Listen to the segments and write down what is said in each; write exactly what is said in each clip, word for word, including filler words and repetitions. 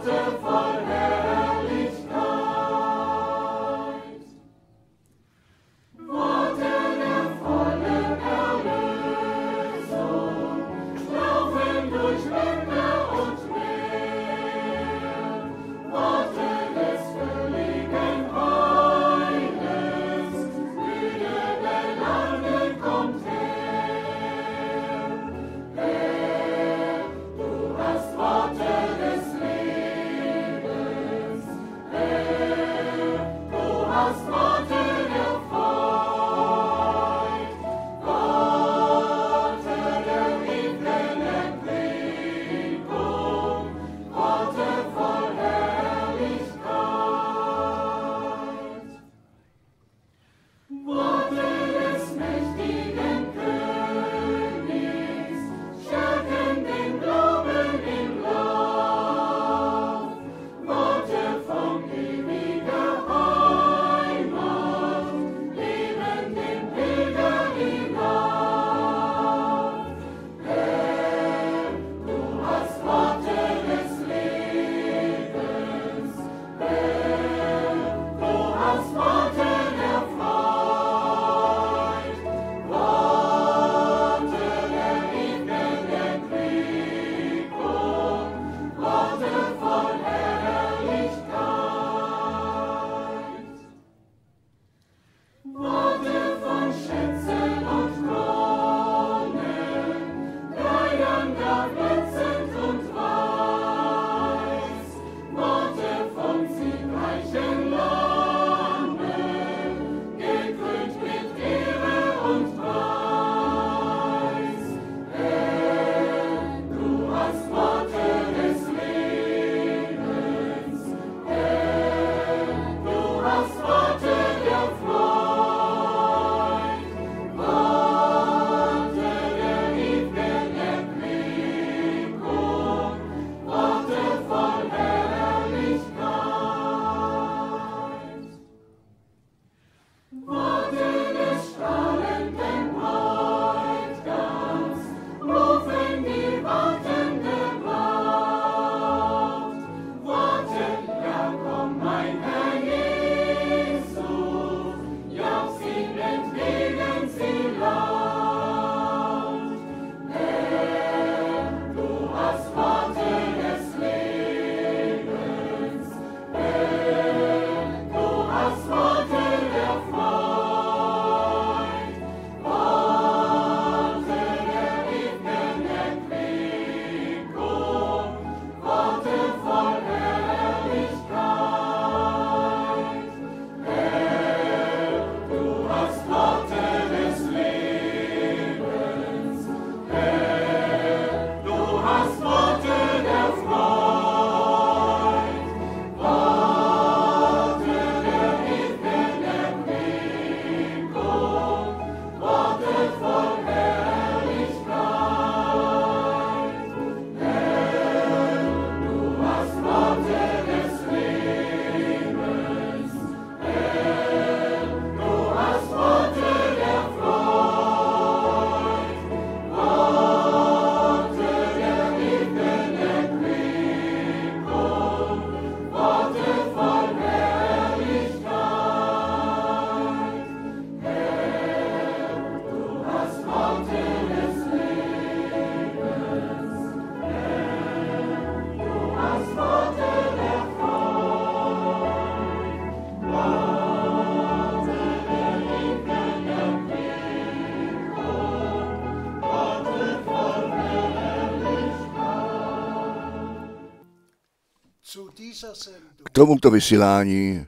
K tomuto vysílání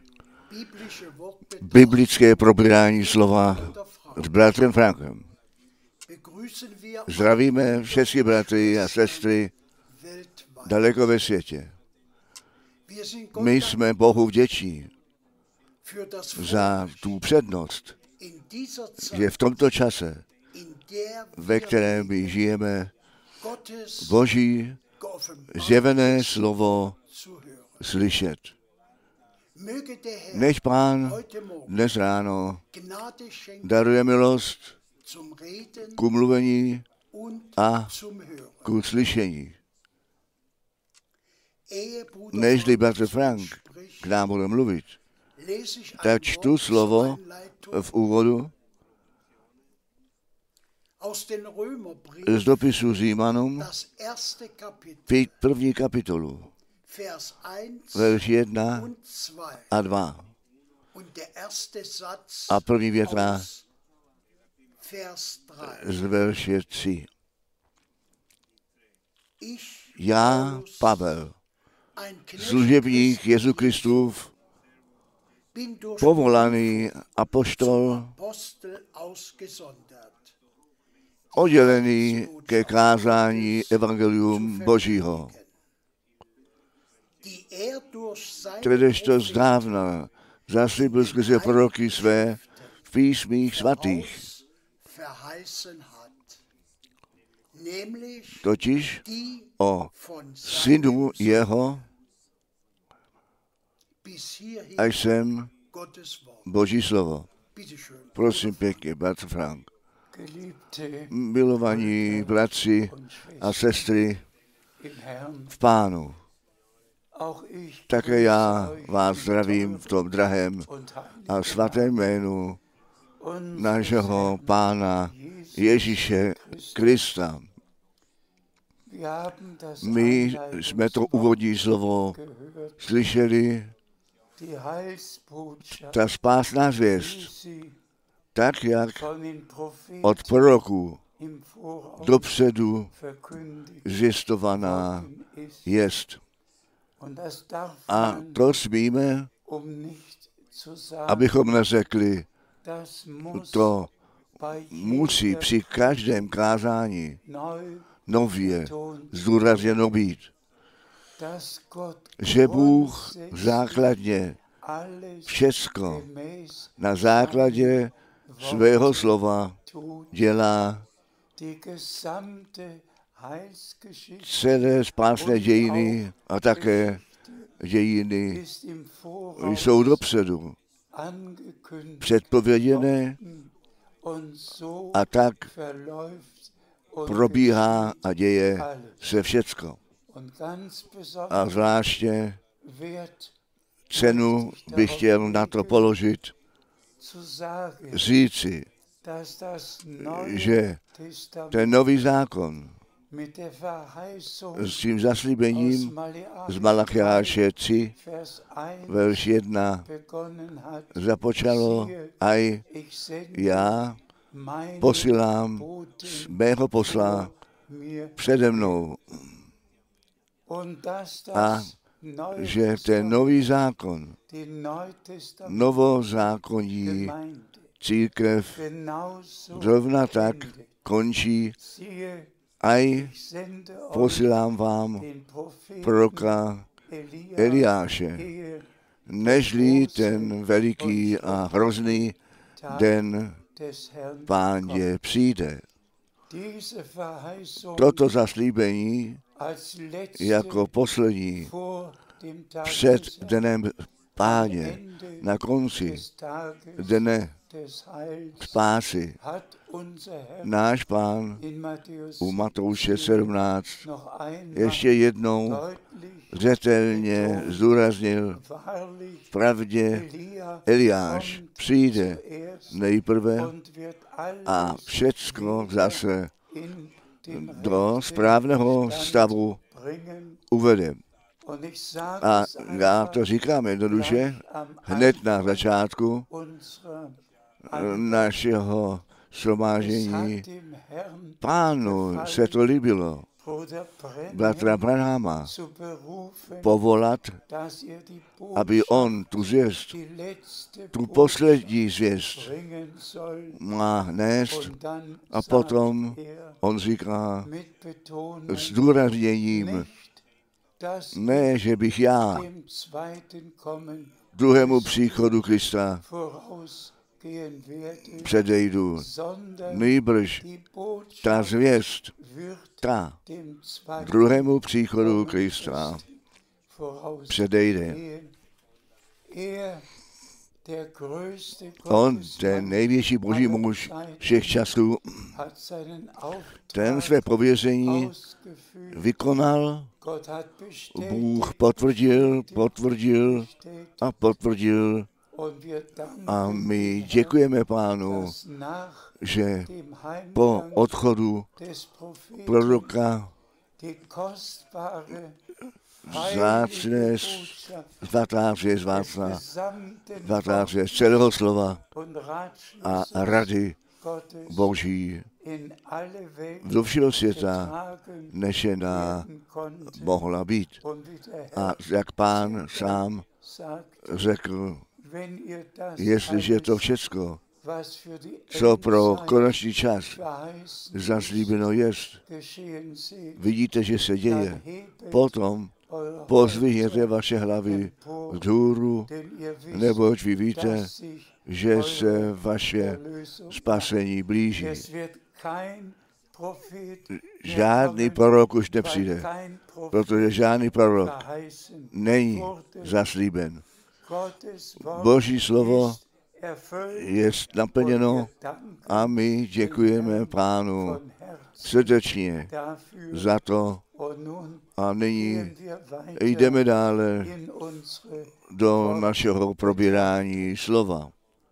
biblické probírání slova s bratrem Frankem. Zdravíme všechny bratry a sestry daleko ve světě. My jsme Bohu vděční za tu přednost, že v tomto čase, ve kterém my žijeme, Boží zjevené slovo slyšet. Nech Pán dnes ráno daruje milost k mluvení a k slyšení. nežli bratr Frank k nám bude mluvit, tak čtu slovo v úvodu z dopisu Římanům, první kapitolu, verš jedna a dva. A první věta z verše tři. Já, Pavel, služebník Jezu Kristův, povolaný apoštol, oddělený ke kázání evangelium Božího, kteréž to zdávna zaslíbil skrze proroky své v písmích svatých, totiž o synu jeho, až sem Boží slovo. Prosím pěkně, bratr Frank. Milovaní bratři a sestry v Pánu, také já vás zdravím v tom drahém a svatém jménu našeho Pána Ježíše Krista. My jsme to úvodní slovo slyšeli, ta spásná zvěst, tak jak od proroků dopředu zvěstovaná jest. A to smíme, abychom neřekli, to musí při každém kázání nově zdůrazněno být, že Bůh základně všecko na základě svého slova dělá, celé spásné dějiny a také dějiny jsou dopředu předpověděné a tak probíhá a děje se všecko. A zvláště cenu bych chtěl na to položit, říci, že ten nový zákon s tím zaslíbením z Malachiáše tři, verš jedna, započalo, aj já posílám z mého posla přede mnou. A že ten nový zákon, novozákonní církev zrovna tak končí, aj posílám vám proroka Eliáše, nežli ten veliký a hrozný den Páně přijde. Toto zaslíbení jako poslední před dnem Páně na konci dne spásy náš Pán u Matouše sedmnáct ještě jednou zřetelně zdůraznil, v pravdě Eliáš přijde nejprve a všecko zase do správného stavu uvede. A já to říkám jednoduše, hned na začátku našeho shromáždění Pánu se to líbilo, bratra Branhama, povolat, aby on tu zvěst, tu poslední zvěst má nést a potom on říká s důrazněním, ne, že bych já druhému příchodu Krista předejdu, nýbrž ta zvěst, ta druhému příchodu Krista předejde. On, ten největší boží muž všech časů, ten své pověření vykonal, Bůh potvrdil, potvrdil a potvrdil. A my děkujeme Pánu, že po odchodu proroka vzácné svatá zvěst Vácna, svatá zvěst celého slova a rady Boží do všeho světa nešená mohla být. A jak Pán sám řekl, jestliže to všecko, co pro konečný čas zaslíbeno jest, vidíte, že se děje, potom pozvihněte vaše hlavy vzhůru, neboť vy víte, že se vaše spasení blíží. Žádný prorok už nepřijde, protože žádný prorok není zaslíben. Boží slovo je naplněno a my děkujeme Pánu srdečně za to. A nyní jdeme dále do našeho probírání slova.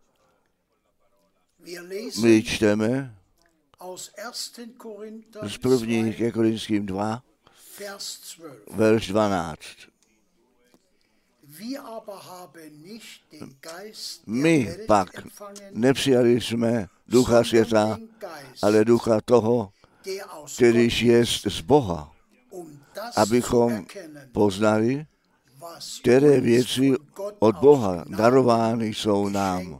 My čteme z první ke Korinským dva, verš dvanáct. My pak nepřijali jsme ducha světa, ale ducha toho, kterýž jest z Boha, abychom poznali, které věci od Boha darovány jsou nám.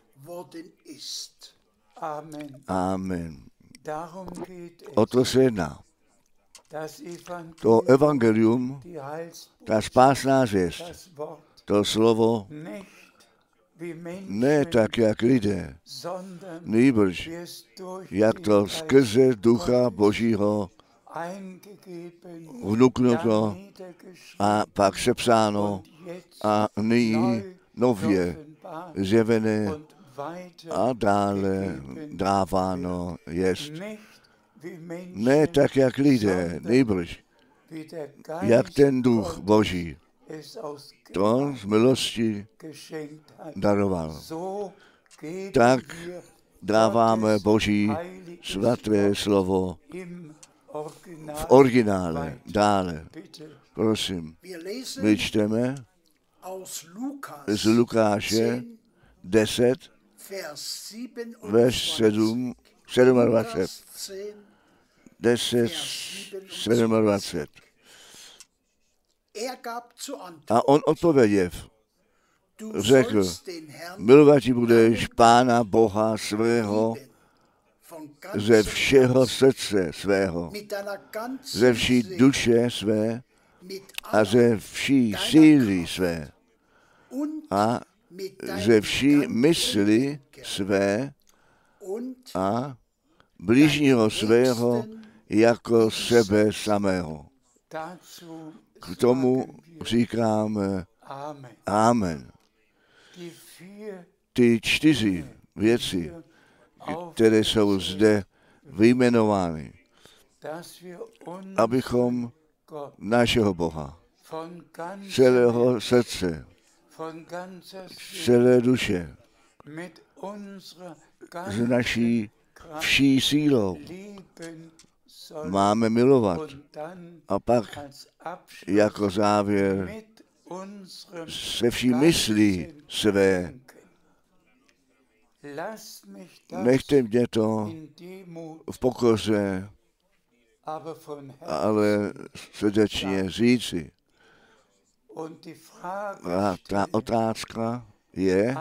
Amen. O to se jedná. To evangelium, ta spásná zvěst, to slovo, ne tak, jak lidé, nýbrž, jak to skrze ducha Božího vnuknuto a pak sepsáno a nyní nově zjevené a dále dáváno jest. Ne tak, jak lidé, nýbrž, jak ten duch Boží to z milosti daroval. Tak dáváme Boží svaté slovo v originále dále. Prosím, my čteme z Lukáše deset, verš sedm, dvacet sedm. deset, dvacet sedm. A on odpověděv řekl, milovat budeš Pána Boha svého ze všeho srdce svého, ze vší duše své a ze vší síly své a ze vší mysli své a blížního svého jako sebe samého. K tomu říkáme Amen. Ty čtyři věci, které jsou zde vyjmenovány, abychom našeho Boha, celého srdce, celé duše, s naší vší sílou máme milovat. A pak jako závěr se vší myslí své. Nechte mě to v pokoře, ale srdečně říci. A ta otázka je,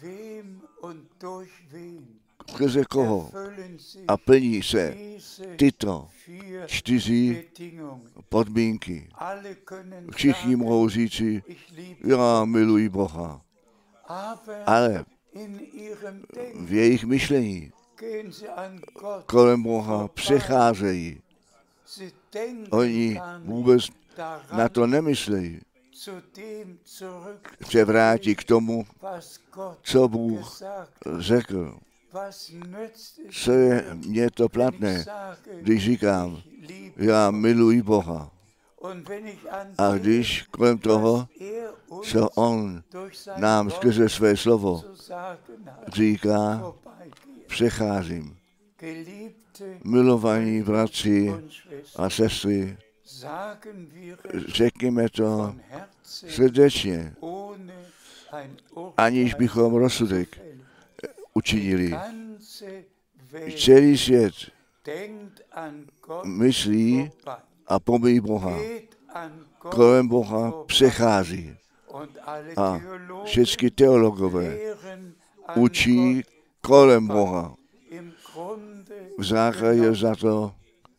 skrze koho a plní se tyto čtyři podmínky. Všichni mohou říci, já miluji Boha, ale v jejich myšlení kolem Boha přecházejí. Oni vůbec na to nemyslejí, se vrátí k tomu, co Bůh řekl. Co je mně to platné, když říkám, já miluji Boha. A když kolem toho, co on nám skrze své slovo říká, přecházím. Milovaní bratři a sestry, řekněme to srdečně, aniž bychom rozsudek učinili. Celý svět myslí a pomíjí Boha. Kolem Boha přechází. A všechny teologové učí kolem Boha. V základě za to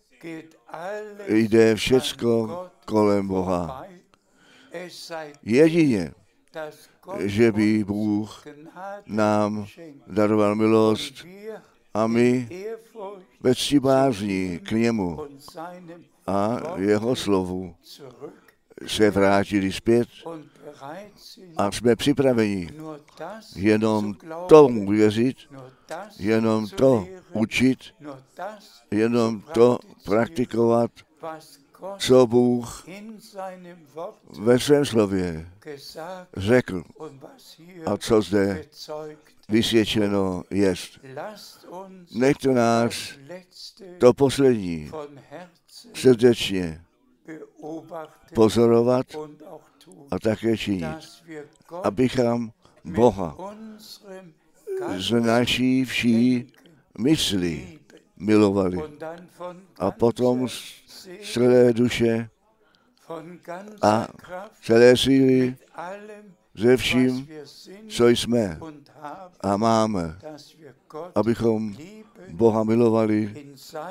jde všecko kolem Boha. Jedině, že by Bůh nám daroval milost a my ve ctibázní k němu a jeho slovu se vrátili zpět a jsme připraveni jenom tomu věřit, jenom to učit, jenom to praktikovat, co Bůh ve svém slově řekl a co zde vysvědčeno jest. Nechte nás to poslední srdečně pozorovat a také činit, abychom Boha z naší vší mysli milovali a potom z celé duše a celé síly ze vším, co jsme a máme, abychom Boha milovali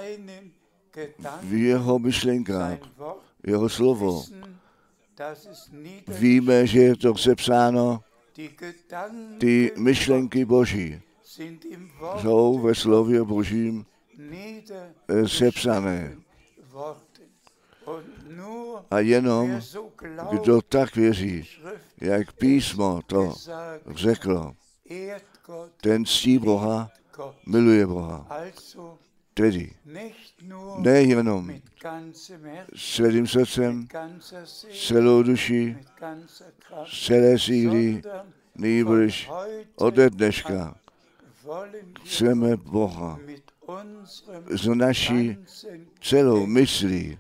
v jeho myšlenkách, jeho slovo. Víme, že je to sepsáno, ty myšlenky Boží jsou ve slově Božím sepsané. A jenom, kdo tak věří, jak písmo to řeklo, ten ctí Boha, miluje Boha. Tedy nejenom celým srdcem, celou duši, celé síly, nýbrž ode dneška chceme Boha z naší celou myslí,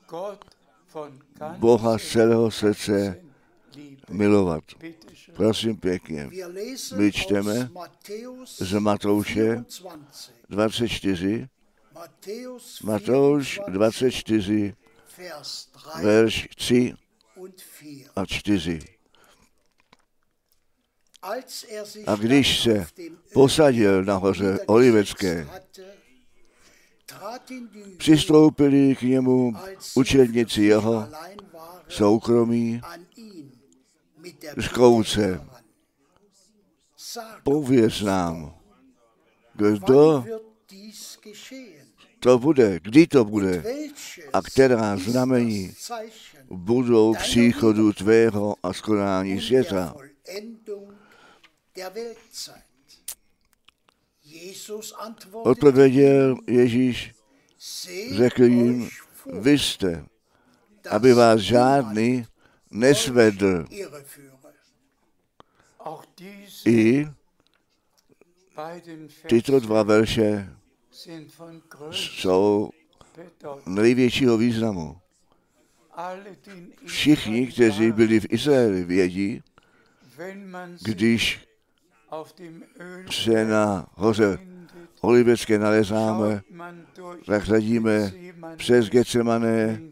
Boha z celého srdce milovat. Prosím pěkně. My čteme z Matouše dvacet čtyři, Matouš dvacet čtyři, verš tři a čtyři. A když se posadil na hoře Olivecké, přistoupili k němu učedníci jeho soukromí z kouce. Pověz nám, kdo to bude, kdy to bude a která znamení budou příchodu tvého a skonání světa. Odpověděl Ježíš, řekl jim, vy jste, aby vás žádný nesvedl. I tyto dva verše jsou největšího významu. Všichni, kteří byli v Izraeli, vědí, když se na hoře Olivecké nalezáme, tak hledíme přes Getsemane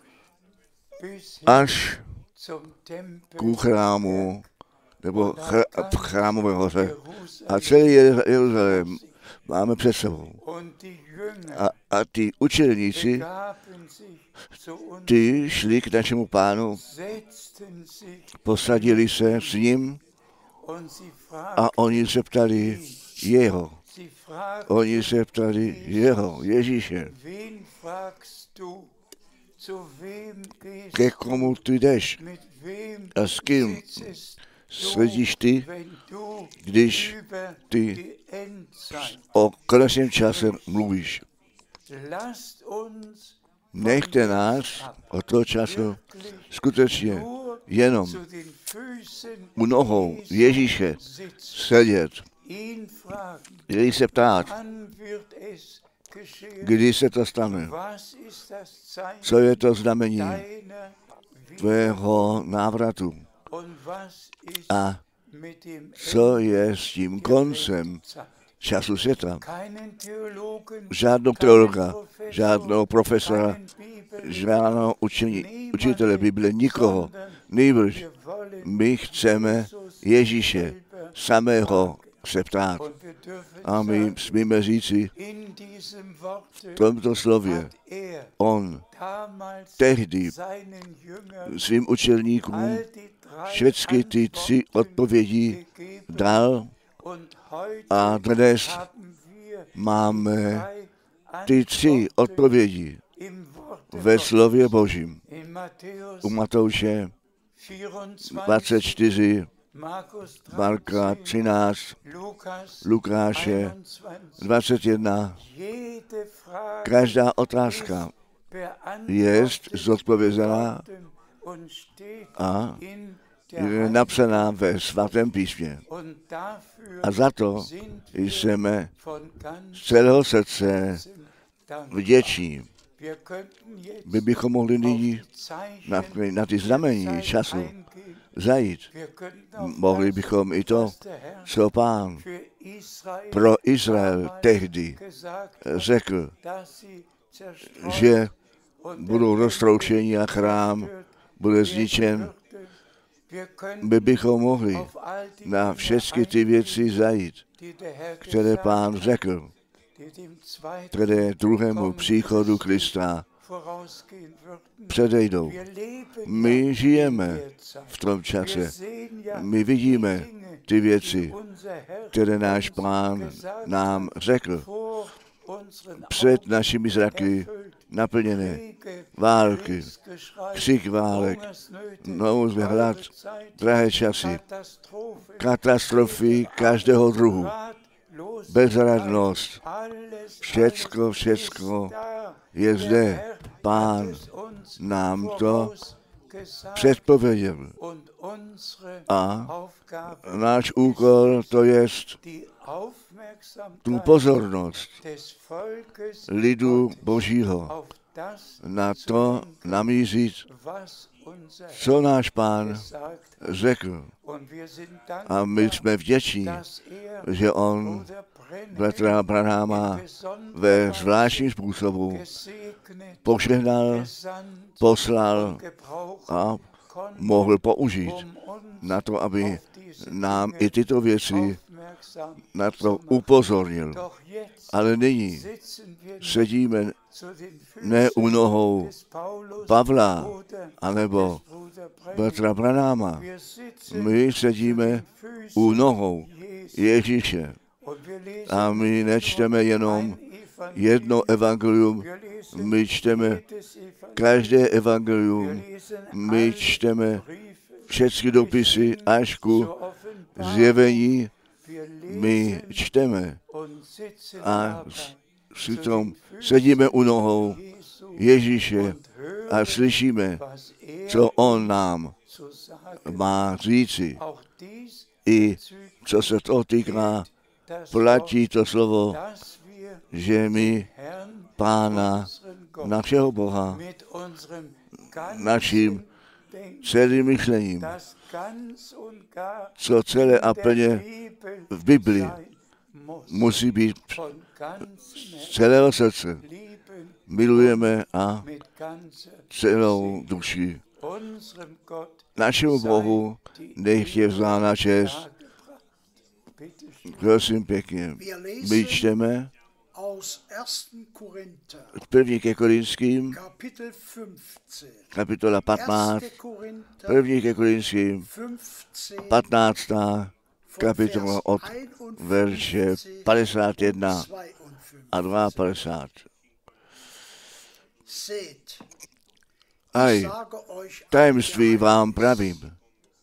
až ku chrámu, nebo ch- chrámové hoře. A celý Jeruzalém máme před sebou. A, a ty učedníci, ty šli k našemu Pánu, posadili se s ním a oni se ptali jeho. Oni se ptali jeho, Ježíše. Ke komu ty jdeš? A s kým sedíš ty, když ty o konečném čase mluvíš? Nechte nás od toho času skutečně jenom u nohou Ježíše sedět, když se ptát, kdy se to stane, co je to znamení tvého návratu a co je s tím koncem času světa. Žádnou teologa, žádného profesora, žádného učení, učitele Bible, nikoho. Nejbrž my chceme Ježíše samého se ptát. A my smíme říci v tomto slově, on tehdy svým učedníkům všechny ty tři odpovědi dal a dnes máme ty tři odpovědi ve slově Božím. U Matouše dvacet čtyři, Marka třináct, Lukáše dvacet jedna. Každá otázka je zodpovězená a je napsaná ve svatém písmě. A za to jsme z celého srdce vděční. My bychom mohli nyní na, na ty znamení času zajít. Mohli bychom i to, co Pán pro Izrael tehdy řekl, že budou roztroušení a chrám bude zničen. My bychom mohli na všechny ty věci zajít, které Pán řekl, které druhému příchodu Krista předejdou. My žijeme v tom čase. My vidíme ty věci, které náš Pán nám řekl. Před našimi zraky naplněné války, křik válek, nouzle, hlad, drahé časy, katastrofy každého druhu, bezradnost, všecko, všecko je zde. Pán nám to předpověděl. A náš úkol to je tu pozornost lidu Božího na to namířit, co náš Pán řekl. A my jsme vděční, že on bratra Branhama ve zvláštním způsobu požehnal, poslal a mohl použít na to, aby nám i tyto věci na to upozornil. Ale nyní sedíme ne u nohou Pavla anebo bratra Branhama. My sedíme u nohou Ježíše. A my nečteme jenom jedno evangelium, my čteme každé evangelium, my čteme všechny dopisy až ku zjevení, my čteme a přitom sedíme u nohou Ježíše a slyšíme, co on nám má říci. I co se toho týká, platí to slovo, že my Pána, našeho Boha, naším celým myšlením, co celé a plně v Biblii musí být z celého srdce. Milujeme a celou duši. Našemu Bohu nech je vzdána čest. Prosím pěkně. My čteme první ke Korinským, kapitola patnáct, první ke Korinským, patnáctá kapitola od verše padesát jedna a padesát dva. Aj, tajemství vám pravím.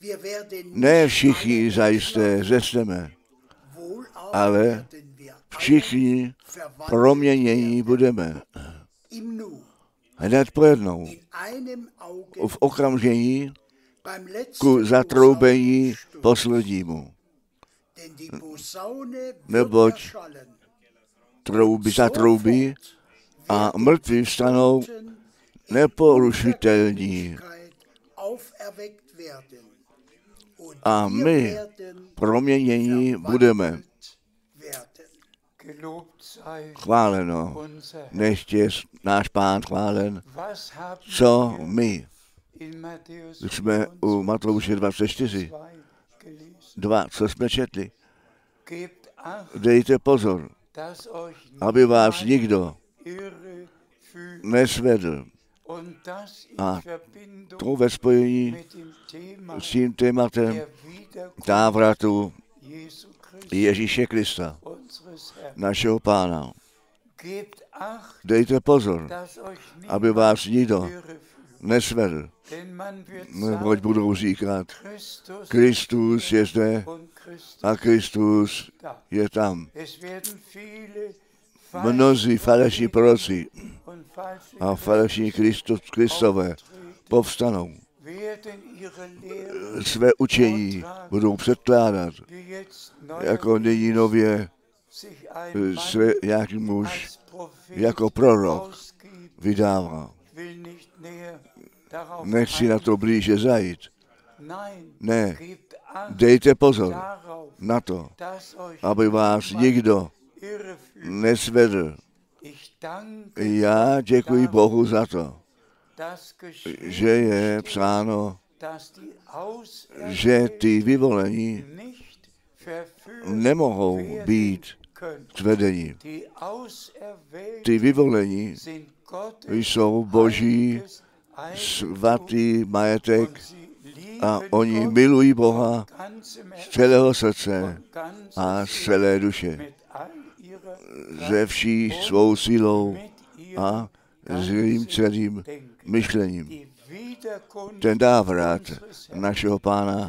Ne všichni zajisté zesneme, ale všichni proměnění budeme. Hned pojednou, v okamžení ku zatroubení poslednímu. Neboť trouby zatroubí a mrtví vstanou neporušitelní. A my proměnění budeme. Chváleno, nechť je náš Pán chválen, co my. Jsme u Matouše dvacet čtyři, dva, co jsme četli. Dejte pozor, aby vás nikdo nesvedl. A to ve spojení s tím tématem návratu Ježíše Krista, našeho Pána. Dejte pozor, aby vás nikdo nesvedl, neboť budou říkat, Kristus je zde a Kristus je tam. Mnozí falešní proroci a falešní Kristové povstanou. Své učení budou předkládat, jako nyní nově své nějaký muž jako prorok vydává. Nechci na to blíže zajít. Ne, dejte pozor na to, aby vás nikdo nesvedl. Já děkuji Bohu za to, že je psáno, že ty vyvolení nemohou být svedení. Ty vyvolení jsou Boží svatý majetek a oni milují Boha z celého srdce a z celé duše, ze vší svou silou a svým celým myšlením. Ten návrat našeho Pána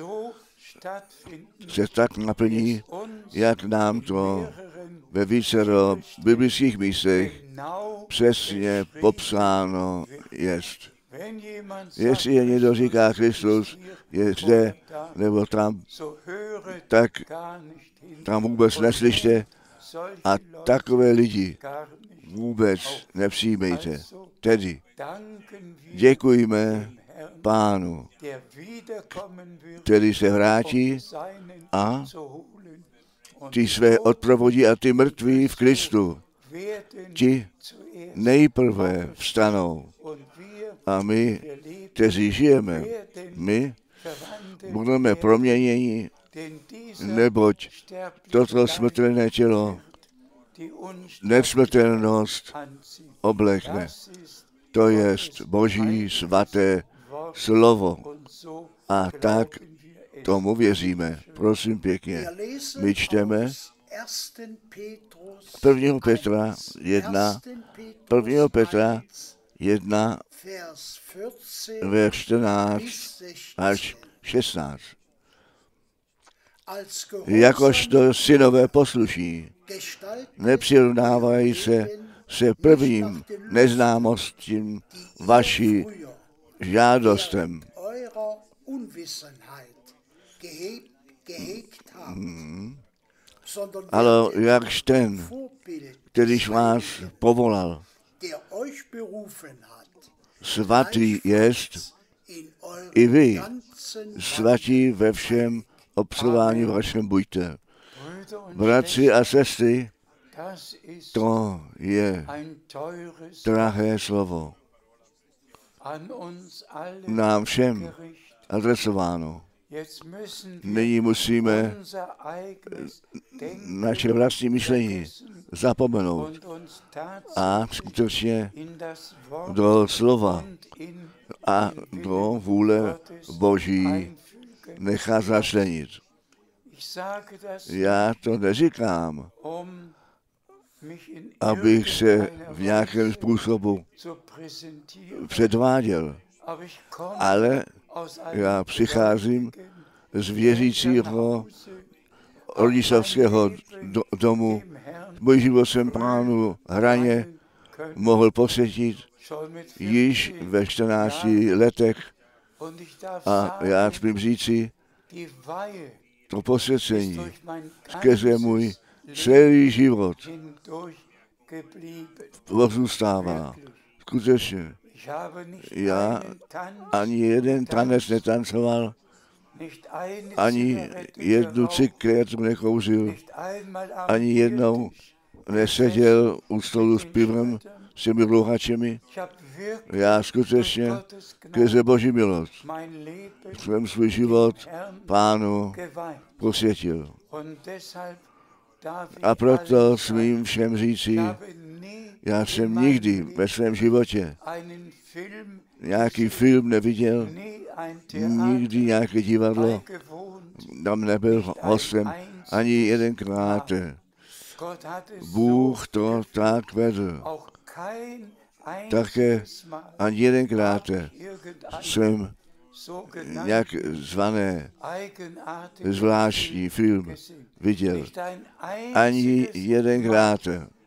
se tak naplní, jak nám to ve vícero biblických místech přesně popsáno jest. Jestli je někdo říká, Kristus je zde nebo tam, tak tam vůbec neslyšte a takové lidi vůbec nepřijmejte. Tedy děkujeme Pánu, který se vrátí a ty své odprovodí a ty mrtví v Kristu, ti nejprve vstanou. A my, kteří žijeme, my budeme proměněni, neboť toto smrtelné tělo nesmrtelnost oblekne. To jest Boží svaté slovo. A tak tomu věříme. Prosím pěkně. My čteme prvního Petra jedna, prvního Petra jedna, verš čtrnáct až šestnáct. Jakožto synové posluší, nepřirovnávají se se prvním neznámostím vaší žádostem. Hmm. Ale jakž ten, kterýž vás povolal, svatý jest, i vy svatí ve všem obsování vašem buďte. Bratři a sestry, to je drahé slovo. Nám všem adresováno. Nyní musíme naše vlastní myšlení zapomenout a skutečně do slova a do vůle Boží nechat začlenit. Já to neříkám, abych se v nějakém způsobu předváděl. ale já přicházím z věřícího rodičovského do, domu. Můj život jsem Pánu hraně mohl posvětit již ve čtrnácti letech a já smím říci, to posvěcení skrze můj celý život pozůstává. Skutečně. Já ani jeden tanec netancoval, ani jednu cigaretu nekouřil, ani jednou neseděl u stolu s pivem, s těmi louhačemi. Já skutečně skrze Boží milost jsem svůj život Pánu posvětil. A proto smím všem říci, já jsem nikdy ve svém životě nějaký film neviděl, nikdy nějaké divadlo, tam nebyl hostem ani jedenkrát. Bůh to tak vedl. Také ani jedenkrát jsem nějak zvané zvláštní film viděl. Ani jedenkrát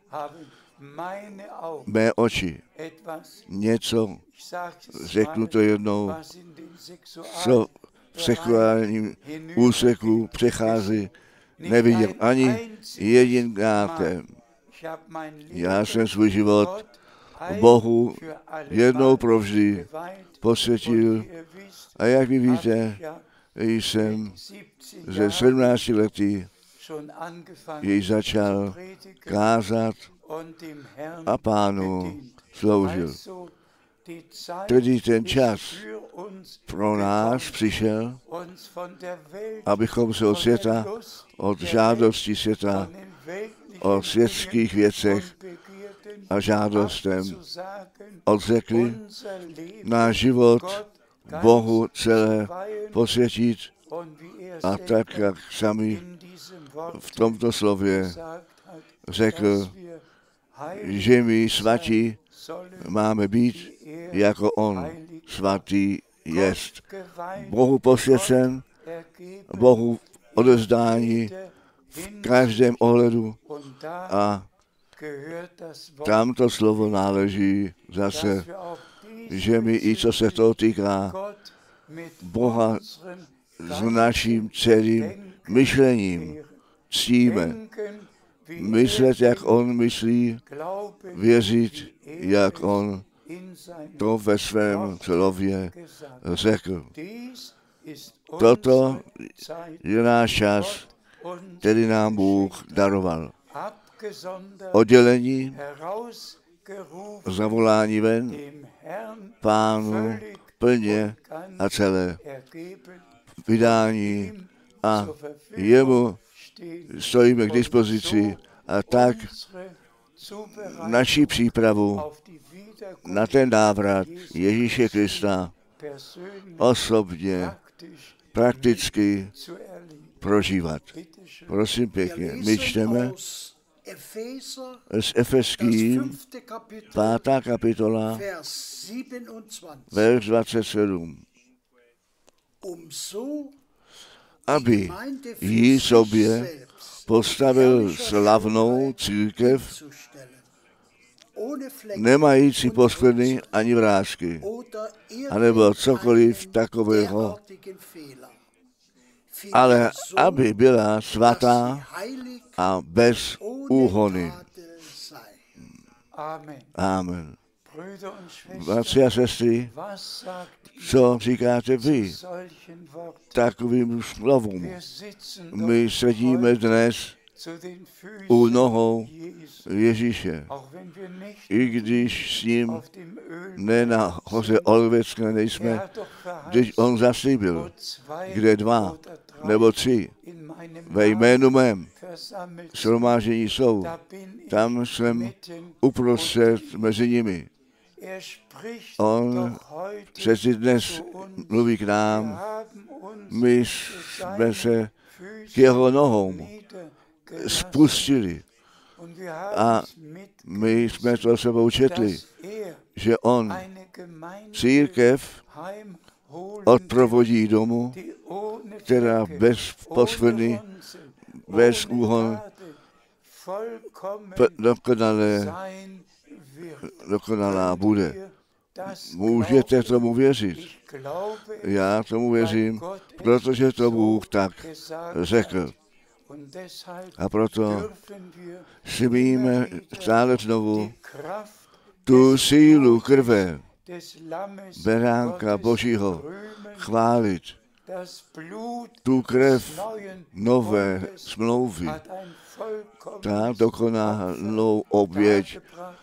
mé oči něco, řeknu to jednou, co v sexuálním úseku přechází, neviděl ani jedinkrát. Já jsem svůj život Bohu jednou provždy posvětil a jak vy víte, jsem ze sedmnácti lety jej začal kázat a Pánu sloužil. Tedy ten čas pro nás přišel, abychom se od světa, od žádostí světa, o světských věcech a žádostem odřekli, náš život Bohu celé posvětit a tak, jak sami v tomto slově řekl, že my svatí máme být, jako on svatý jest. Bohu posvěcen, Bohu odezdání v každém ohledu a tamto slovo náleží zase, že my i co se toho týká, Boha s naším celým myšlením ctíme. Myslet, jak on myslí, věřit, jak on to ve svém slově řekl. Toto je náš čas, který nám Bůh daroval. Oddělení, zavolání ven, Pánu plně a celé vydání a jemu stojíme k dispozici a tak naši přípravu na ten návrat Ježíše Krista osobně, prakticky prožívat. Prosím pěkně, my čteme z Efeským, pátá kapitola, verš dvacet sedm. Aby jí sobě postavil slavnou církev, nemající poskvrny ani vrásky, anebo cokoliv takového, ale aby byla svatá a bez úhony. Amen. Bratři a sestry, co říkáte vy takovým slovům? My sedíme dnes u nohou Ježíše, i když s ním ne na hoře Olvecké nejsme, když on zaslíbil, kde dva nebo tři ve jménu mém shromáždění jsou, tam jsem uprostřed mezi nimi. On přeci dnes mluví k nám, my jsme se k jeho nohou spustili a my jsme to sebou četli, že on církev odprovodí domů, která bez poskvrny, bez úhon, dokonalé, dokonalá bude. Můžete tomu věřit? Já tomu věřím, protože to Bůh tak řekl. A proto smíme stále znovu tu sílu krve beránka Božího chválit. Tu krev nové smlouvy, ta dokonalou oběť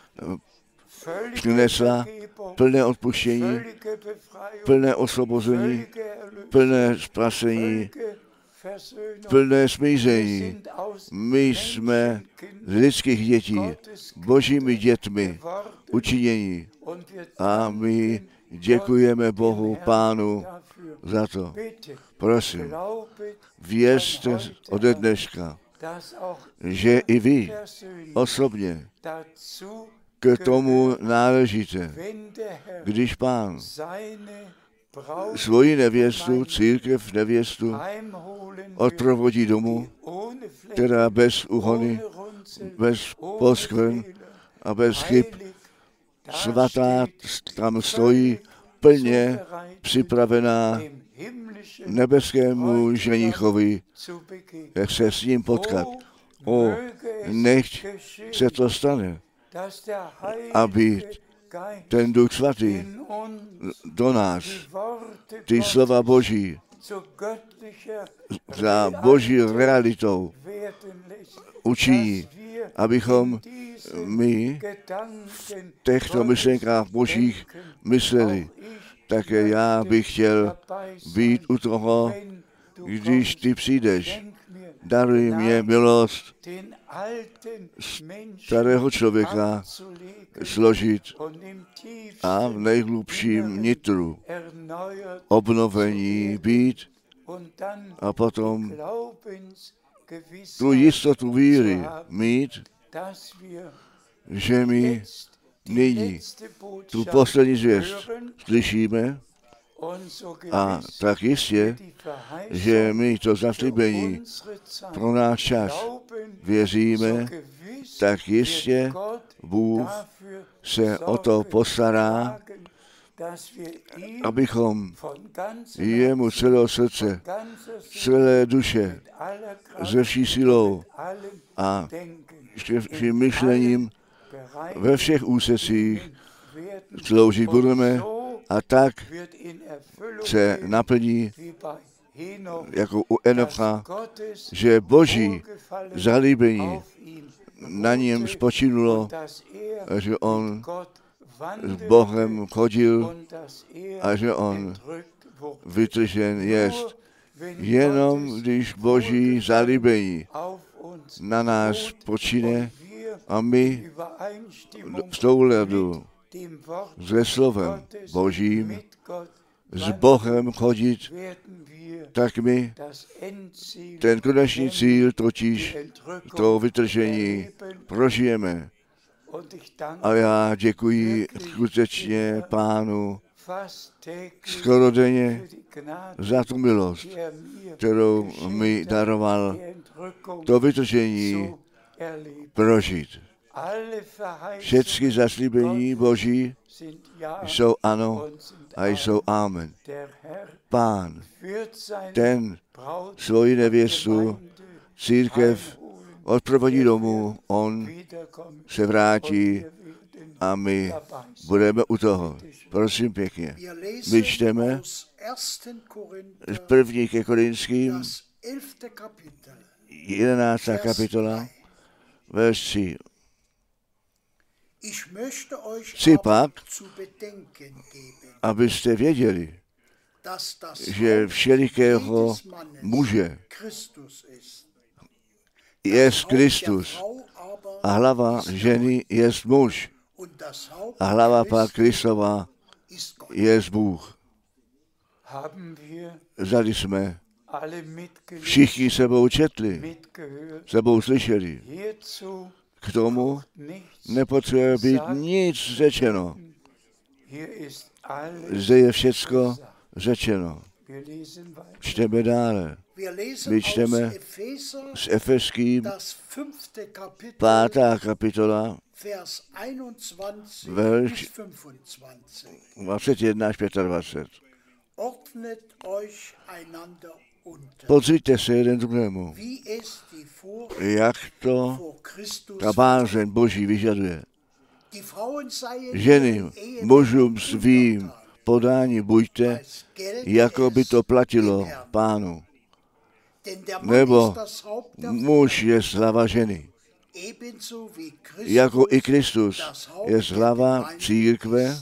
přinesla plné odpuštění, plné osvobození, plné spasení, plné smíření. My jsme z lidských dětí Božími dětmi učinění a my děkujeme Bohu, Pánu, za to. Prosím, věřte ode dneška, že i vy osobně k tomu náležíte, když Pán svoji nevěstu, církev nevěstu, odprovodí domů, která bez úhony, bez poskvrn a bez chyb, svatá tam stojí plně připravená nebeskému ženichovi, jak se s ním potkat. O, nechť se to stane, aby ten Duch Svatý do nás ty slova Boží za Boží realitou učiní, abychom my v těchto myšlenkách Božích mysleli. Také já bych chtěl být u toho, když ty přijdeš. Daruj mě milost starého člověka složit a v nejhlubším nitru obnovení být a potom tu jistotu víry mít, že my nyní tu poslední zvěst slyšíme a tak jistě, že my to zaslíbení pro náš čas věříme, tak jistě Bůh se o to postará, abychom jemu celého srdce, celé duše, se vší silou a vším myšlením ve všech úsecích sloužit budeme a tak se naplní jako u Enocha, že Boží zalíbení na něm spočinulo, že on s Bohem chodil a že on vytržen jest. Jenom když Boží zalíbení na nás počine a my v souladu se slovem Božím s Bohem chodit, tak my ten konečný cíl, totiž to vytržení, prožijeme. A já děkuji skutečně Pánu skoro denně za tu milost, kterou mi daroval to vytržení prožít. Všechny zaslíbení Boží jsou ano a jsou amen. Pán, ten svoji nevěstu, církev odprovodí domů, on se vrátí a my budeme u toho. Prosím pěkně. My čteme z první ke Korinským, jedenáctá kapitola, verš tři. Chci pak, abyste věděli, že všelikého muže je Kristus a hlava ženy je muž a hlava pak Kristova je Bůh. Zali jsme všichni sebou četli, sebou slyšeli. K tomu nepotřebuje být nic řečeno. Zde je všecko řečeno. Čteme dále. My čteme s Efeským pátá kapitola, verš dvacet jedna až dvacet pět. Podřiďte se jeden druhému, jak to ta bázeň Boží vyžaduje. Ženy, mužům svým podání buďte, jako by to platilo Pánu. Nebo muž je hlava ženy, jako i Kristus je hlava církve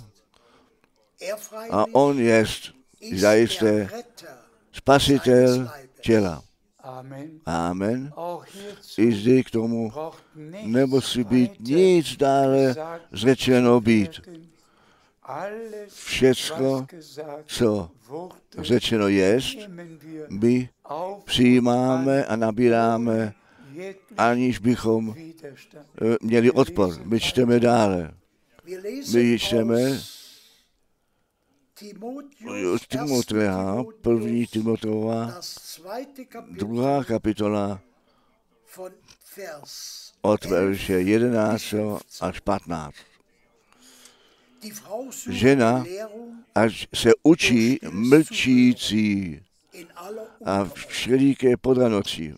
a on je zajisté spasitel těla. Amen. I zde k tomu nemusí být nic dále řečeno být. Všecko, co řečeno jest, my přijímáme a nabíráme, aniž bychom měli odpor. My čteme dále. My čteme Timotea, první Timoteova, druhá kapitola, od verše jedenáct až patnáct. Žena, až se učí mlčící a všeliké podranocí,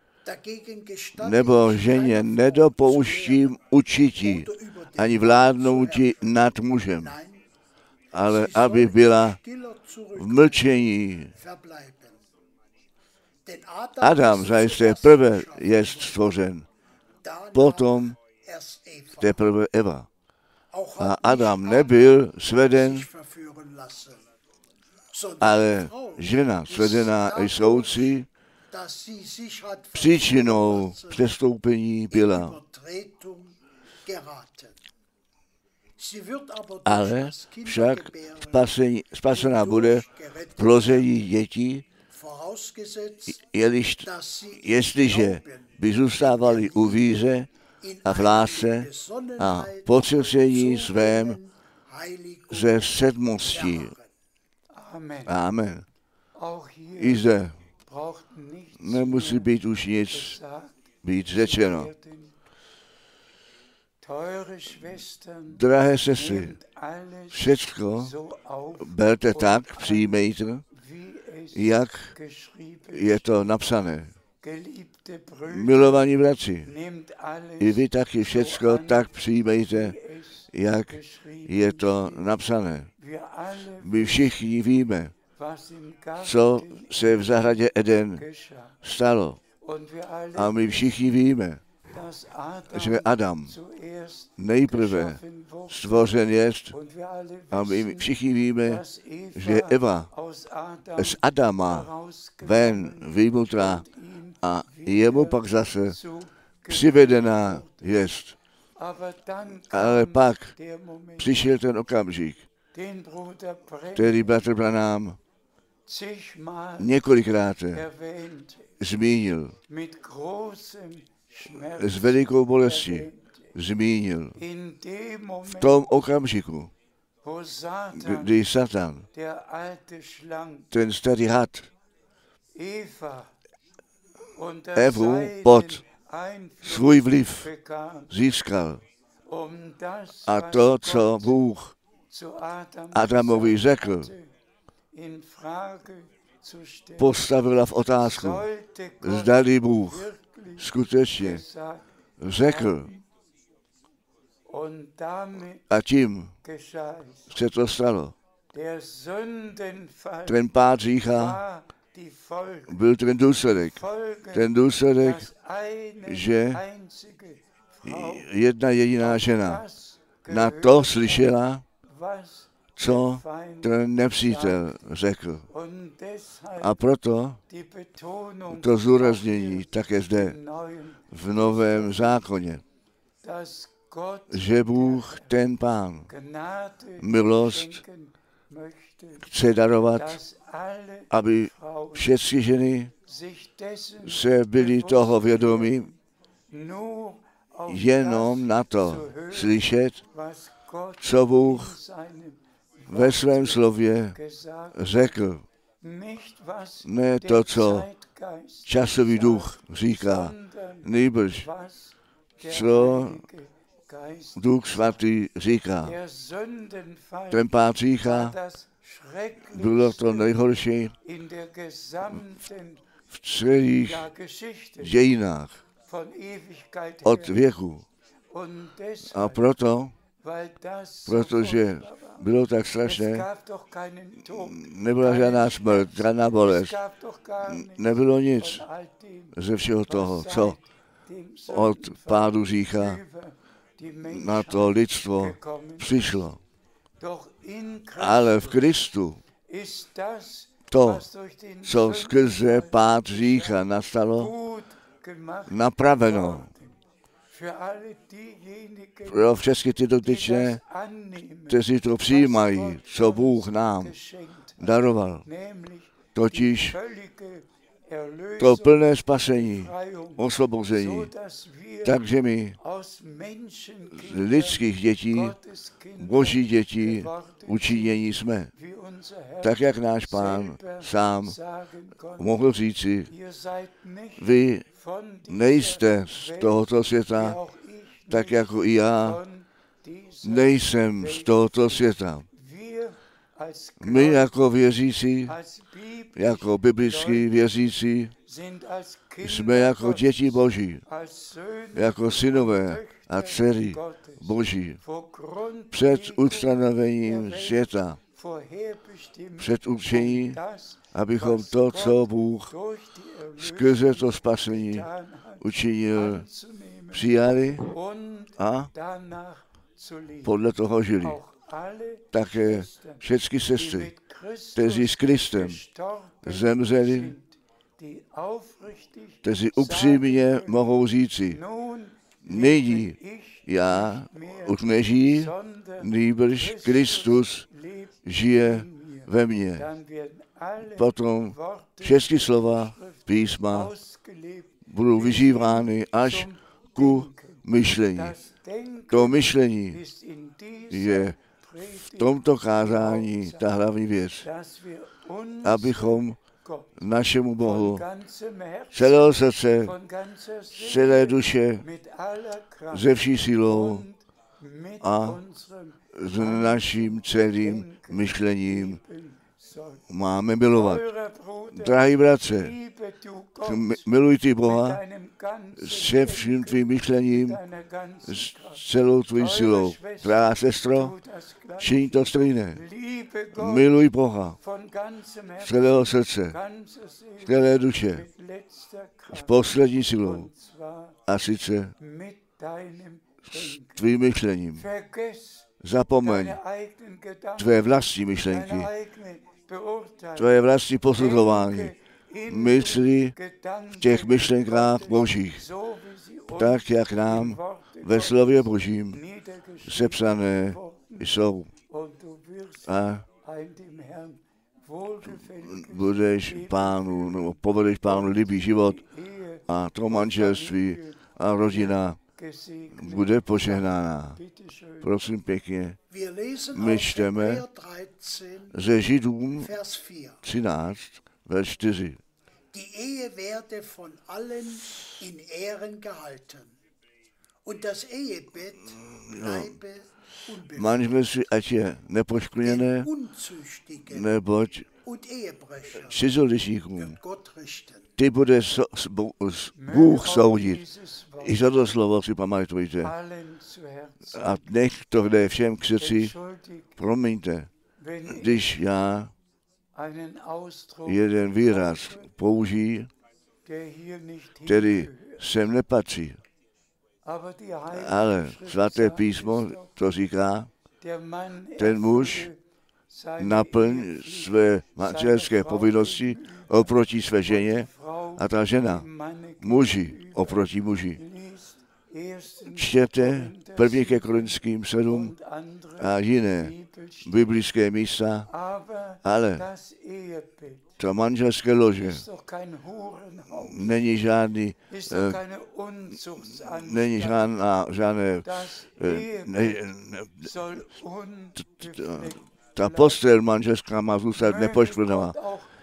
nebo ženě nedopouštím učití ani vládnouti nad mužem, ale aby byla v mlčení. Adam zajisté prvé je stvořen, potom teprve Eva. A Adam nebyl sveden, ale žena svedená jsoucí příčinou přestoupení byla. Ale však spasení, spasená bude v plození dětí, jeliž, jestliže by zůstávali u víře a v lásce a podsvěcení svém ze sedmosti. Amen. I zde nemusí být už nic být řečeno. Drahé sestry, všecko berte tak, přijmejte, jak je to napsané. Milovaní bratři, i vy taky všecko tak přijmejte, jak je to napsané. My všichni víme, co se v zahradě Eden stalo. A my všichni víme, že Adam nejprve stvořen jest a my všichni víme, že Eva z Adama ven vyjmutá a jemu pak zase přivedená jest. Ale pak přišel ten okamžik, který bratr Branham několikrát zmínil, s velikou bolestí zmínil. V tom okamžiku, kdy Satan, ten starý had, Evu pod svůj vliv získal. A to, co Bůh Adamovi řekl, postavila v otázku, zdali Bůh skutečně řekl. A tím se to stalo. Ten pád hřícha byl ten důsledek. Ten důsledek, že jedna jediná žena na to slyšela, co ten nepřítel řekl. A proto to zdůraznění také zde v Novém zákoně, že Bůh, ten Pán, milost chce darovat, aby všechny ženy se byly toho vědomí, jenom na to slyšet, co Bůh ve svém slově řekl, ne to, co časový duch říká, nýbrž co Duch Svatý říká. Ten pád hřícha bylo to nejhorší v celých dějinách od věku. A proto, protože bylo tak strašné, nebyla žádná smrt, žádná bolest, nebylo nic ze všeho toho, co od pádu hřícha na to lidstvo přišlo. Ale v Kristu to, co skrze pád hřícha nastalo, napraveno pro všechny ty dotyčné, kteří to přijímají, co Bůh nám daroval. Totiž to plné spasení, osvobození. Takže my z lidských dětí, boží dětí učinění jsme. Tak, jak náš Pán sám mohl říci, vy nejste z tohoto světa, tak jako i já nejsem z tohoto světa. My jako věřící, jako biblický věřící, jsme jako děti Boží, jako synové a dcery Boží. Před ustanovením světa, před určení, abychom to, co Bůh skrze to spasení učinil, přijali a podle toho žili. Také všechny sestry, kteří s Kristem zemřeli, kteří upřímně mohou říci, nyní já už nežijí, nýbrž Kristus žije ve mně. Potom všechny slova písma budou vyžívány až ku myšlení. To myšlení je v tomto kázání ta hlavní věc, abychom našemu Bohu celého srdce, celé duše, ze vší silou a s naším celým myšlením máme milovat. Drahý bratře, miluj ty Boha se vším tvým myšlením, s celou tvým silou. Drahá sestro, čiň to stejné. Miluj Boha z celého srdce, z celé duše, s poslední silou. A sice s tvým myšlením. Zapomeň tvé vlastní myšlenky, tvé vlastní posuzování, mysli v těch myšlenkách Božích, tak, jak nám ve slově Božím sepsané jsou. A budeš Pánu, nebo povedeš Pánu líbý život a to manželství a rodina bude požehnána. Prosím pěkně, my čteme ze Židům třináct, verš čtyři. Die Ehe werde von allen in Ehren gehalten. Und das Ehebett bleibe unbefleckt. Manželství ať je nepoškvrněné, neboť cizolišíkům ty bude so, bo, Bůh soudit. I za to slovo si pamatujte. A nech to jde všem k srdci. Promiňte, když já jeden výraz použijí, který sem nepatří. Ale svaté písmo to říká, ten muž naplň své manželské povinnosti oproti své ženě a ta žena muži oproti muži. Čtěte první ke Korinským sedm a jiné biblické místa, ale to manželské lože není žádný, eh, není žádná, žádné, eh, ne, ne, t, t, ta postel manželská má zůstat nepoškvrněná.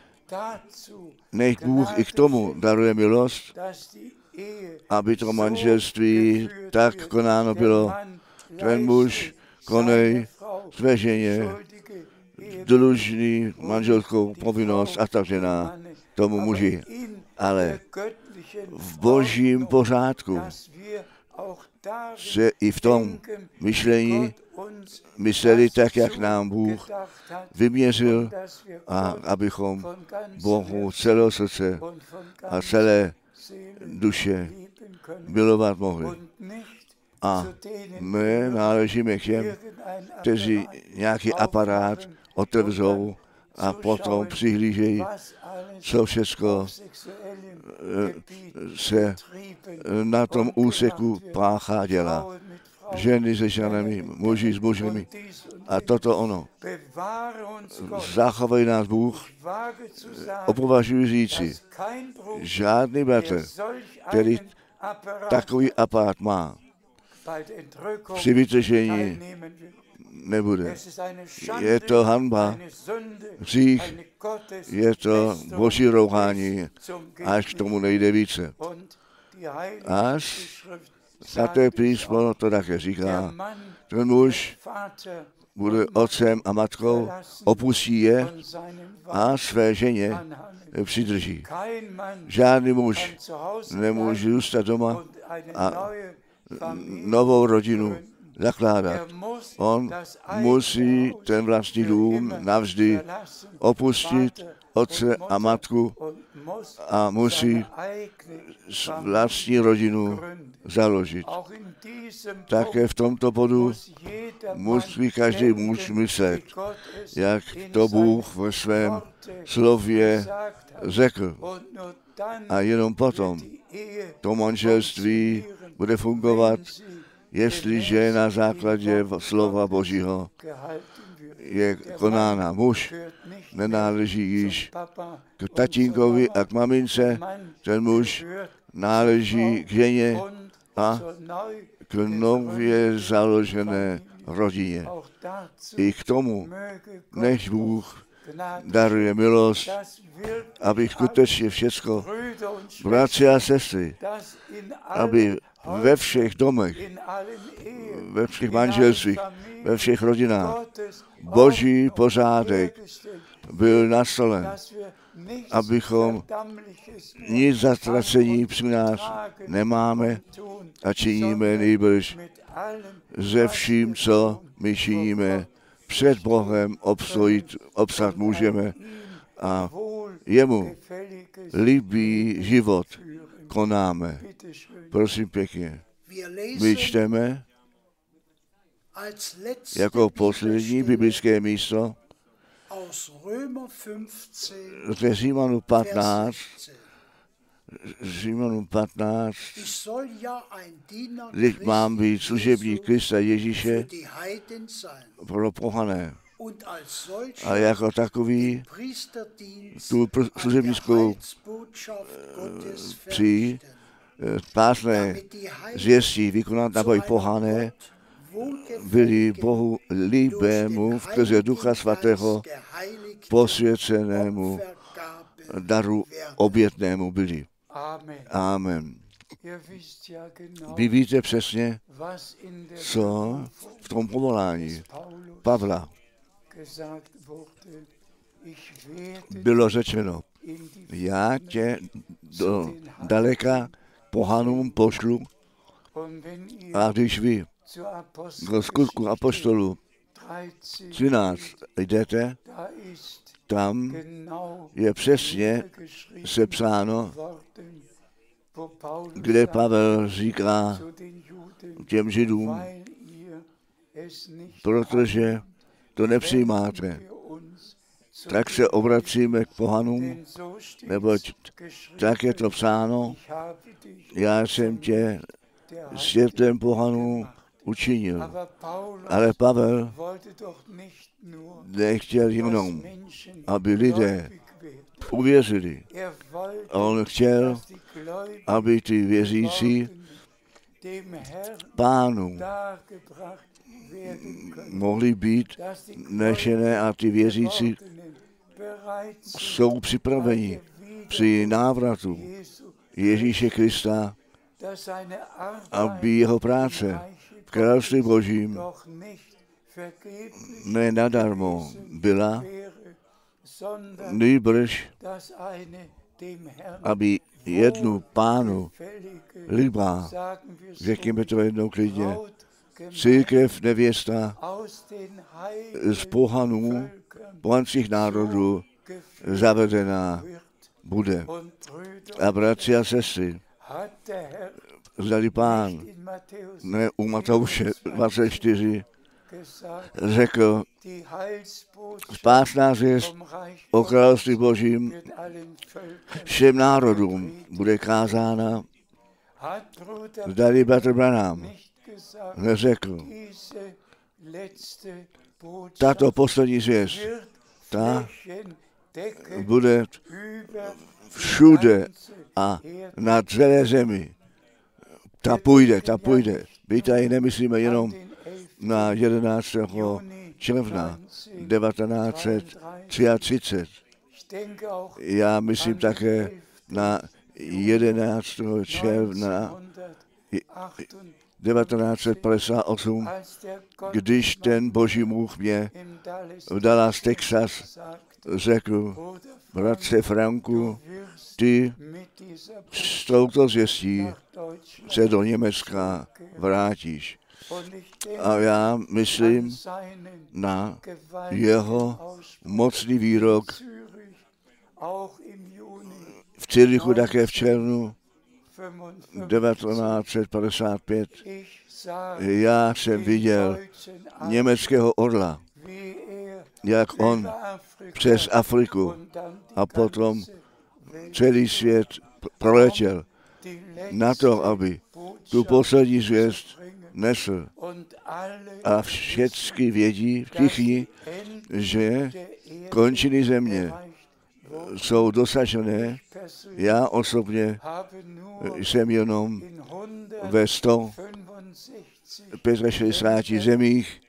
Nech Bůh i k tomu daruje milost, aby to manželství tak konáno bylo. Ten muž konej své ženě dlužný manželskou povinnost a ta žena tomu muži. Ale v božím pořádku se i v tom myšlení mysleli tak, jak nám Bůh vyměřil, a abychom Bohu celého srdce a celé duše milovat mohli. A my náležíme k těm, kteří nějaký aparát otevřou a potom přihlížejí, co všechno se na tom úseku páchá dělá. Ženy se ženami, muži s mužemi. A toto ono. Zachovej nás Bůh, opovažuji říci, žádný bratr, který takový aparát má, při vytržení nebude. Je to hanba, hřích, je to boží rouhání, až k tomu nejde více. Až svaté písmo to také říká, ten muž bude otcem a matkou, opustí je a své ženě přidrží. Žádný muž nemůže zůstat doma a novou rodinu zakládat. On musí ten vlastní dům navždy opustit, otce a matku, a musí vlastní rodinu založit. Také v tomto bodu musí každý muž myslet, jak to Bůh ve svém slově řekl. A jenom potom to manželství bude fungovat, jestliže na základě slova Božího je konána. Muž nenáleží již k tatínkovi a k mamince, ten muž náleží k ženě a k nově založené rodině. I k tomu, než Bůh daruje milost, aby skutečně všecko, bratři a sestry, aby ve všech domech, ve všech manželstvích, ve všech rodinách boží pořádek byl nastolen, abychom nic zatracení při nás nemáme a činíme nejbrž ze vším, co my činíme, před Bohem obstojit, obstat můžeme a jemu líbí život konáme. Prosím pěkně. My čteme jako poslední biblické místo ze Římanů patnáct, Římanů patnáct, když mám být služebník Krista Ježíše pro pohané. A jako takový tu služebnickou při pásné zvěstí vykonat na boj pohané, byli Bohu líbému skrze Ducha Svatého posvěcenému daru obětnému byli. Amen. Vy víte přesně, co v tom povolání Pavla bylo řečeno. Já tě do daleka pohanům pošlu, a když vy do skutku apoštolů třináct jdete, tam je přesně sepsáno, kde Pavel říká těm Židům, protože to nepřijímáte, tak se obracíme k pohanům, neboť tak je to psáno, já jsem tě světem pohanů učinil. Ale Pavel nechtěl jenom, aby lidé uvěřili. On chtěl, aby ty věřící Pánu mohly být nešené a ty věřící jsou připraveni při návratu Ježíše Krista, aby jeho práce v království Božím ne nadarmo byla, nýbrž, aby jednu Pánu líbá, řekněme to jednou klidně, církev nevěsta z pohanů, pohanských národů zavedená bude. A bratři a sestry, zdali Pán, ne u Matouše dvacet čtyři, řekl, spásná zvěst o království Božím všem národům bude kázána. Zdali bratr Branham neřekl, tato poslední zvěst, ta bude všude a na celé zemi. Ta půjde, ta půjde. My tady nemyslíme jenom na jedenáctého června devatenáct set třicet tři. Já myslím také na jedenáctého června devatenáct set padesát osm, když ten Boží muž mě v Dallas, Texas, řekl, bratře Franku, ty s touto zvěstí se do Německa vrátíš. A já myslím na jeho mocný výrok v Cirichu také v červnu devatenáct set padesát pět. Já jsem viděl německého orla, jak on přes Afriku a potom celý svět proletěl na to, aby tu poslední zvěst nesl. A všichni vědí, všichni, že končiny země jsou dosažené. Já osobně jsem jenom ve sto šedesáti pěti zemích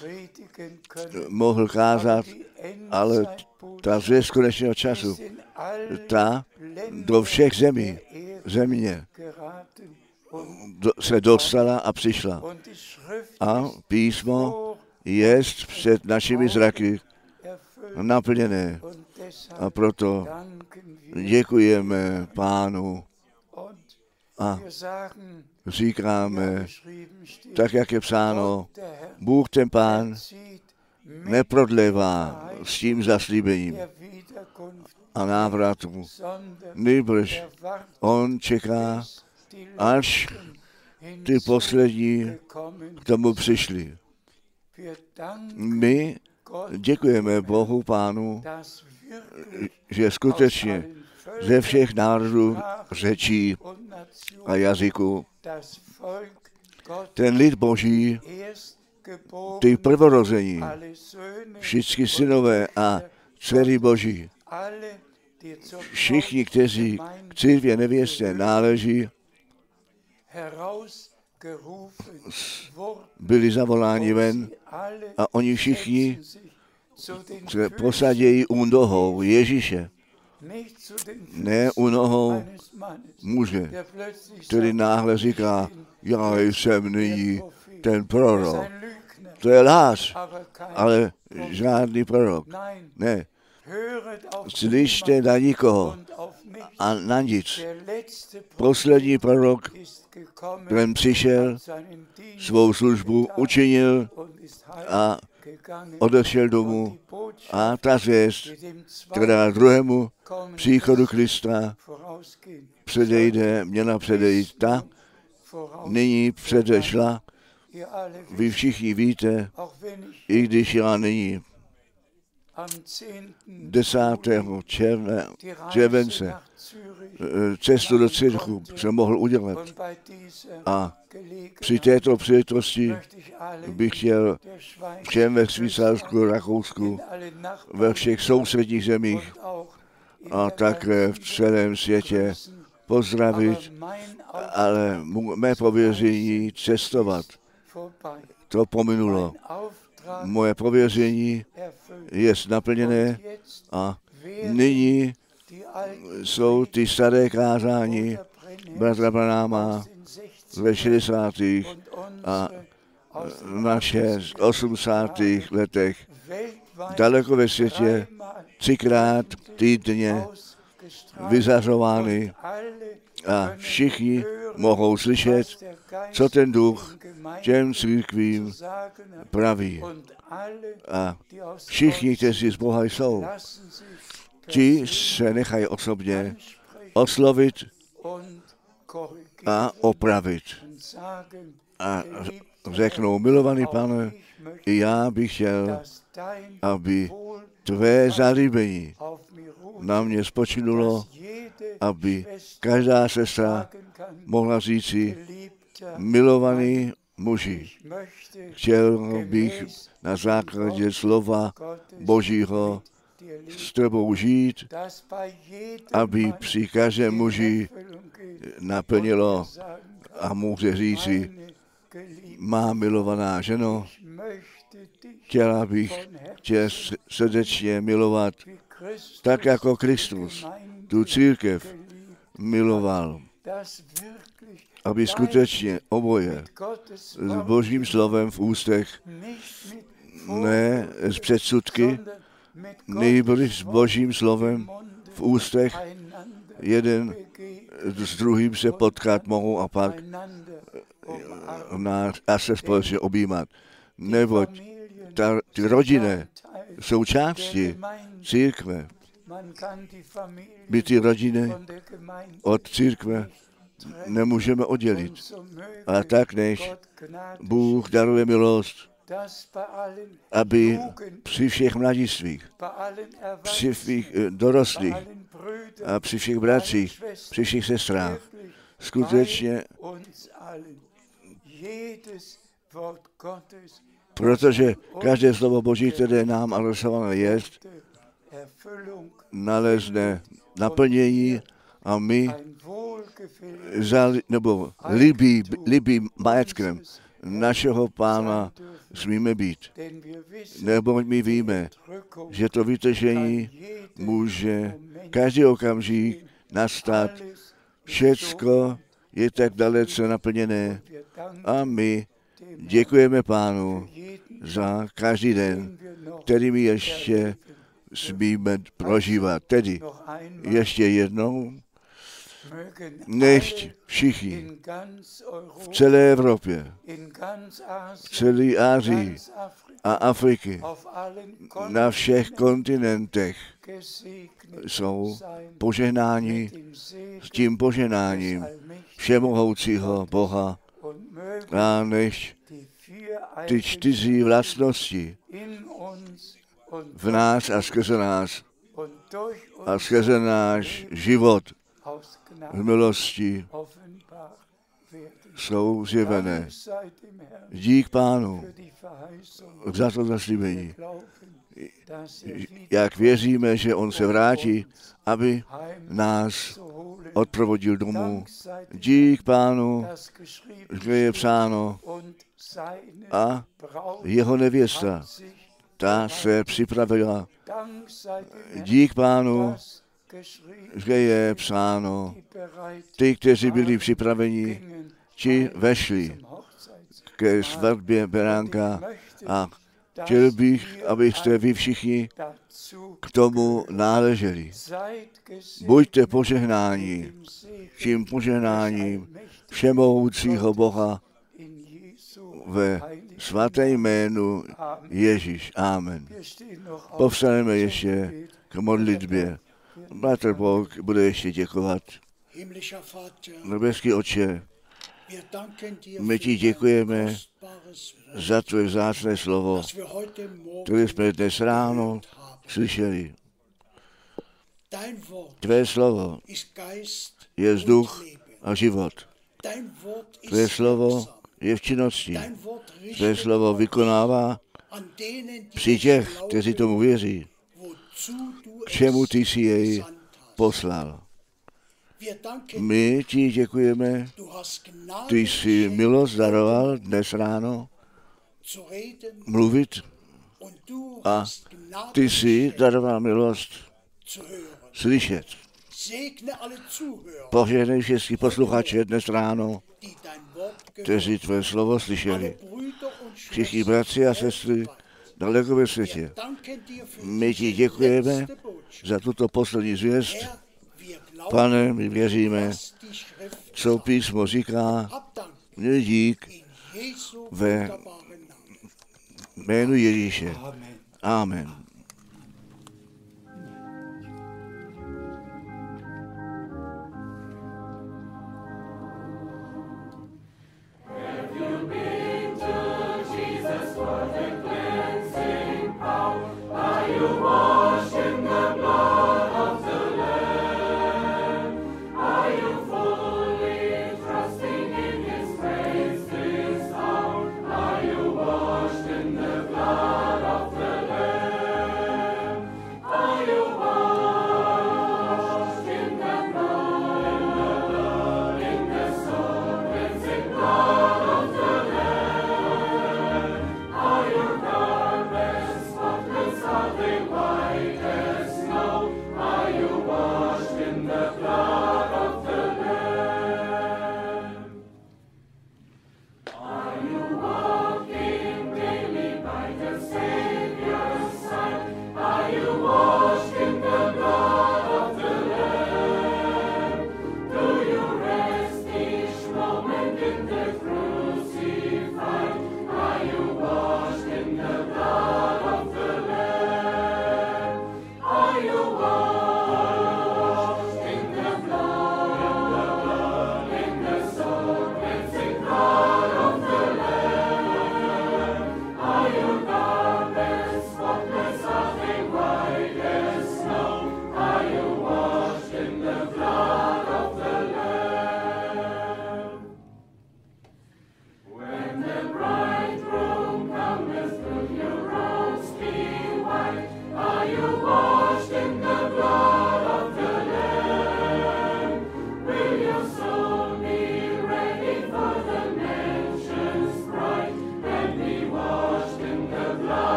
mohl kázat, ale ta zvěst konečného času, ta do všech zemí, země do, se dostala a přišla. A písmo je před našimi zraky naplněné. A proto děkujeme Pánu a říkáme, tak jak je psáno, Bůh ten Pán neprodlévá s tím zaslíbením a návratu, nýbrž on čeká, až ty poslední k tomu přišli. My děkujeme Bohu Pánu, že skutečně ze všech národů, řečí a jazyků ten lid Boží, ty prvorození, všichni synové a dcery Boží, všichni, kteří k církvi nevěstě náleží, byli zavoláni ven a oni všichni se posadějí u nohou Ježíše, ne u nohou muže, který náhle říká, já jsem nyní ten prorok. To je lhář, ale žádný prorok. Ne. Slyšte na nikoho a na nic. Poslední prorok, ten přišel, svou službu učinil a odešel domů. A ta zvěst, která druhému příchodu Krista předejde, měla předejít, ta nyní předešla. Vy všichni víte, i když já nyní desátého července cestu do Cirichu jsem mohl udělat. A při této příležitosti bych chtěl všem ve Švýcarsku, Rakousku, ve všech sousedních zemích a také v celém světě pozdravit, ale mé pověření cestovat to pominulo. Moje pověření je naplněné a nyní jsou ty staré kázání bratra Branáma ve šedesátých a naše osmdesátých letech daleko ve světě třikrát týdně vyzařovány a všichni mohou slyšet, co ten duch těm církvím praví. A všichni, kteří z Boha jsou, ti se nechají osobně oslovit a opravit. A řeknou, milovaný Pane, i já bych chtěl, aby tvé zalíbení na mě spočinulo, aby každá sestra mohla říci, milovaný muži, chtěl bych na základě slova Božího s tebou žít, aby při každém muži naplnilo a může říci, má milovaná ženo, chtěla bych tě srdečně milovat, tak jako Kristus tu církev miloval, aby skutečně oboje s Božím slovem v ústech, ne s předsudky, nejbrž s Božím slovem v ústech, jeden s druhým se potkat mohou a pak a se společně objímat. Neboť ta, ty rodinné součásti církve, my ty rodiny od církve nemůžeme oddělit. A tak, než Bůh daruje milost, aby při všech mladistvích, při všech dorostlých a při všech bratřích, při všech sestrách, skutečně, protože každé slovo Boží, které nám adresované je, nalezne naplnění a my za, nebo líbí, líbí majetkem našeho Pána smíme být. Nebo my víme, že to vytržení může každý okamžik nastat. Všecko je tak dalece naplněné a my děkujeme Pánu za každý den, který my ještě smíme prožívat. Tedy ještě jednou, nechť všichni v celé Evropě, v celé Asii a Afriky, na všech kontinentech jsou požehnáni s tím požehnáním všemohoucího Boha a než ty čtyři vlastnosti v nás a skrze nás a skrze náš život v milosti jsou zjevené. Dík Pánu za to zaslíbení. Jak věříme, že On se vrátí, aby nás odprovodil domů. Dík Pánu, že je psáno a jeho nevěsta, ta se připravila. Dík Pánu, že je psáno, ty, kteří byli připraveni, ti vešli ke svatbě beránka a chtěl bych, abyste vy všichni k tomu náleželi. Buďte požehnáni tím požehnáním všemohoucího Boha ve svaté jménu Ježíš. Amen. Povstaneme ještě k modlitbě. Bratr Bůh bude ještě děkovat. Nebeský Otče, my ti děkujeme za tvé vzácné slovo, které jsme dnes ráno slyšeli. Tvé slovo je vzduch a život. Tvé slovo je v činnosti. Tvé slovo vykonává při těch, kteří tomu věří, k čemu ty jsi jej poslal. My ti děkujeme, ty jsi milost daroval dnes ráno mluvit a ty jsi daroval milost slyšet. Požehnej všechny posluchače dnes ráno, kteří tvé slovo slyšeli. Všichni bratři a sestry daleko ve světě. My ti děkujeme za tuto poslední zvěst. Pane, my věříme, co písmo říká, měj dík ve jménu Ježíše. Amen.